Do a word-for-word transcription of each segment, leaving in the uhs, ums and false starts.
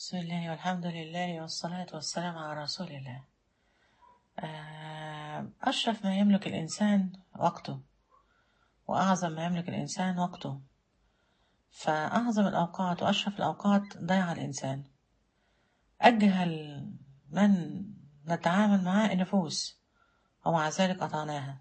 بسم الله والحمد لله والصلاة والسلام على رسول الله. آه، أشرف ما يملك الإنسان وقته، وأعظم ما يملك الإنسان وقته. فأعظم الأوقات وأشرف الأوقات ضيع الإنسان. أجهل من نتعامل معاه النفوس، ومع ذلك أطعناها.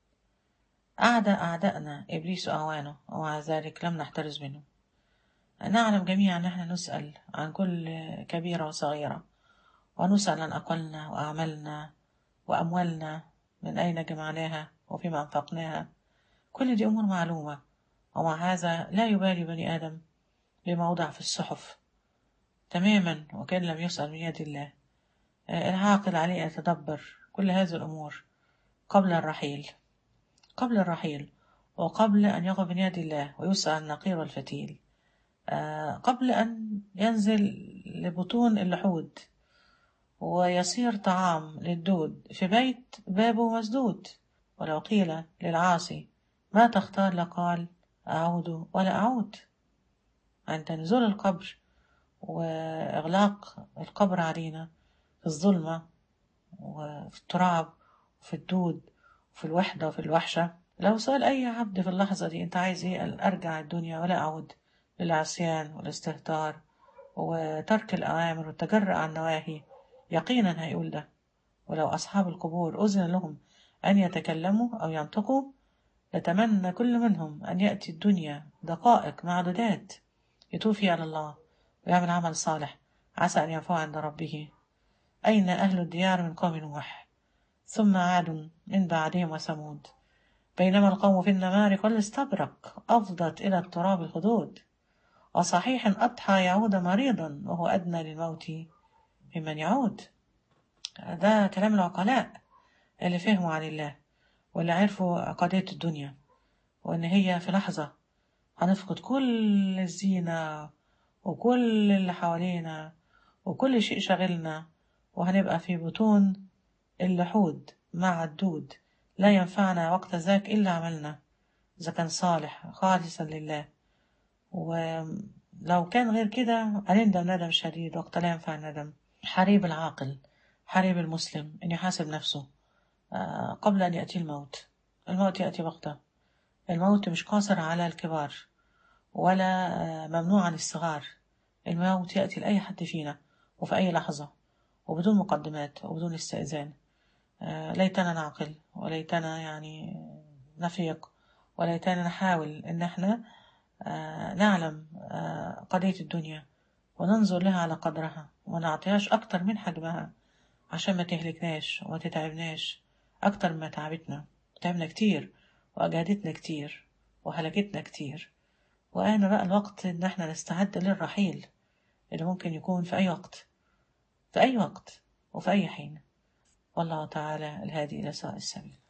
أعدى أعدائنا إبليس أعوانه، ومع ذلك لم نحترز منه. نعلم جميعا نحن نسأل عن كل كبيرة وصغيرة، ونسأل عن أقوالنا وأعمالنا وأموالنا، من أين جمعناها وفيما أنفقناها. كل دي أمور معلومة، ومع هذا لا يبالي بني آدم بما وضع في الصحف تماما، وكان لم يسأل من يد الله. العاقل عليه أن يتدبر كل هذه الأمور قبل الرحيل قبل الرحيل وقبل أن يقف من يد الله ويسأل عن النقير والفتيل، قبل أن ينزل لبطون اللحود ويصير طعام للدود في بيت بابه مسدود. ولو قيل للعاصي ما تختار لقال أعود ولا أعود. عند نزول القبر وإغلاق القبر علينا في الظلمة وفي التراب وفي الدود وفي الوحدة وفي الوحشة، لو سأل أي عبد في اللحظة دي أنت عايز إيه؟ أرجع الدنيا ولا أعود للعصيان والاستهتار وترك الأوامر والتجرؤ عن النواهي، يقينا هيقول ده. ولو أصحاب القبور أذن لهم أن يتكلموا أو ينطقوا، لتمنى كل منهم أن يأتي الدنيا دقائق معدودات يتوب فيها على الله ويعمل عمل صالح عسى أن ينفع عند ربه. أين أهل الديار من قوم نوح، ثم عاد من بعدهم وثمود، بينما القوم في النمار كالاستبرق أفضت إلى التراب الخدود. وصحيح أضحى يعود مريضا وهو أدنى للموت ممن يعود. ده كلام العقلاء اللي فهموا عن الله، واللي عرفوا قضية الدنيا، وإن هي في لحظة هنفقد كل الزينة وكل اللي حوالينا وكل شيء شغلنا، وهنبقى في بطون اللحود مع الدود. لا ينفعنا وقت ذاك إلا عملنا، إذا كان صالح خالصا لله. ولو كان غير كده هنندم ندم شديد وقت لا ينفع الندم. حريب العاقل، حريب المسلم، أن يحاسب نفسه قبل أن يأتي الموت. الموت يأتي بغتة. الموت مش قاصر على الكبار ولا ممنوع عن الصغار. الموت يأتي لأي حد فينا وفي أي لحظة، وبدون مقدمات وبدون استئذان. ليتنا نعقل، وليتنا يعني نفيق، وليتنا نحاول إن احنا نعلم قضية الدنيا وننظر لها على قدرها، وما نعطيهاش أكتر من حجمها، عشان ما تهلكناش وما تتعبناش أكتر ما تعبتنا. تعبنا كتير وأجهدتنا كتير وهلكتنا كتير. وأنا بقى الوقت إن احنا نستعد للرحيل اللي ممكن يكون في أي وقت في أي وقت وفي أي حين. والله تعالى الهادي إلى سواء السبيل.